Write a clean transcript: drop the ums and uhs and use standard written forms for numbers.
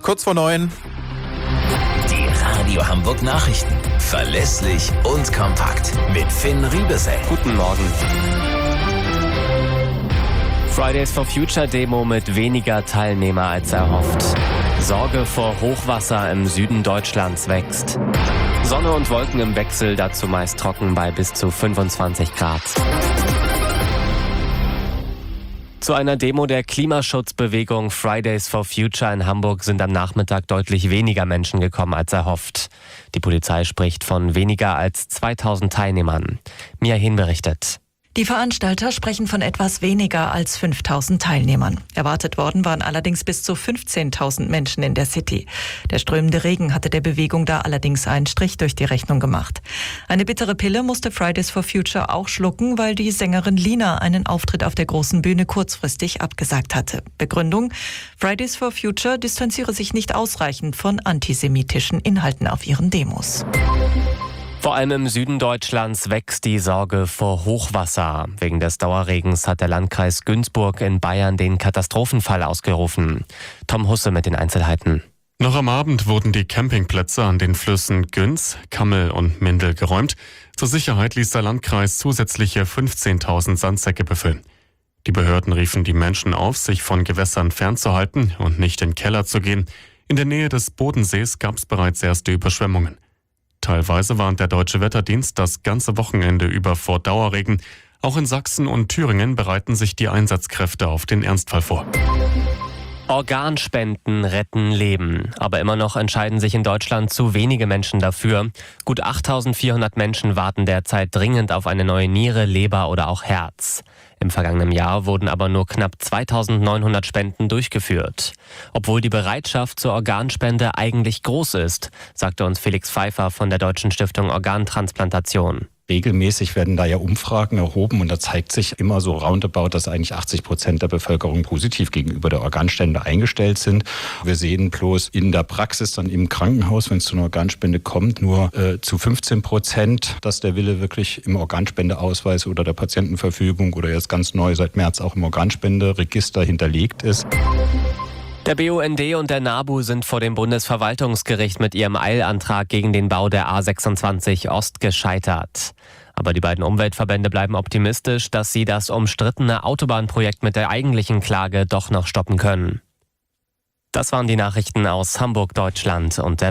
kurz vor 9. Die Radio Hamburg Nachrichten. Verlässlich und kompakt. Mit Finn Riebesell. Guten Morgen. Fridays for Future Demo mit weniger Teilnehmer als erhofft. Sorge vor Hochwasser im Süden Deutschlands wächst. Sonne und Wolken im Wechsel, dazu meist trocken bei bis zu 25 Grad. Zu einer Demo der Klimaschutzbewegung Fridays for Future in Hamburg sind am Nachmittag deutlich weniger Menschen gekommen als erhofft. Die Polizei spricht von weniger als 2000 Teilnehmern. Mia Hehn berichtet. Die Veranstalter sprechen von etwas weniger als 5.000 Teilnehmern. Erwartet worden waren allerdings bis zu 15.000 Menschen in der City. Der strömende Regen hatte der Bewegung da allerdings einen Strich durch die Rechnung gemacht. Eine bittere Pille musste Fridays for Future auch schlucken, weil die Sängerin Lina einen Auftritt auf der großen Bühne kurzfristig abgesagt hatte. Begründung: Fridays for Future distanziere sich nicht ausreichend von antisemitischen Inhalten auf ihren Demos. Vor allem im Süden Deutschlands wächst die Sorge vor Hochwasser. Wegen des Dauerregens hat der Landkreis Günzburg in Bayern den Katastrophenfall ausgerufen. Tom Husse mit den Einzelheiten. Noch am Abend wurden die Campingplätze an den Flüssen Günz, Kammel und Mindel geräumt. Zur Sicherheit ließ der Landkreis zusätzliche 15.000 Sandsäcke befüllen. Die Behörden riefen die Menschen auf, sich von Gewässern fernzuhalten und nicht in den Keller zu gehen. In der Nähe des Bodensees gab es bereits erste Überschwemmungen. Teilweise warnt der Deutsche Wetterdienst das ganze Wochenende über vor Dauerregen. Auch in Sachsen und Thüringen bereiten sich die Einsatzkräfte auf den Ernstfall vor. Organspenden retten Leben. Aber immer noch entscheiden sich in Deutschland zu wenige Menschen dafür. Gut 8.400 Menschen warten derzeit dringend auf eine neue Niere, Leber oder auch Herz. Im vergangenen Jahr wurden aber nur knapp 2.900 Spenden durchgeführt. Obwohl die Bereitschaft zur Organspende eigentlich groß ist, sagte uns Felix Pfeiffer von der Deutschen Stiftung Organtransplantation. Regelmäßig werden da ja Umfragen erhoben und da zeigt sich immer so roundabout, dass eigentlich 80% der Bevölkerung positiv gegenüber der Organspende eingestellt sind. Wir sehen bloß in der Praxis dann im Krankenhaus, wenn es zu einer Organspende kommt, nur zu 15%, dass der Wille wirklich im Organspendeausweis oder der Patientenverfügung oder jetzt ganz neu seit März auch im Organspenderegister hinterlegt ist. Der BUND und der NABU sind vor dem Bundesverwaltungsgericht mit ihrem Eilantrag gegen den Bau der A26 Ost gescheitert. Aber die beiden Umweltverbände bleiben optimistisch, dass sie das umstrittene Autobahnprojekt mit der eigentlichen Klage doch noch stoppen können. Das waren die Nachrichten aus Hamburg, Deutschland und der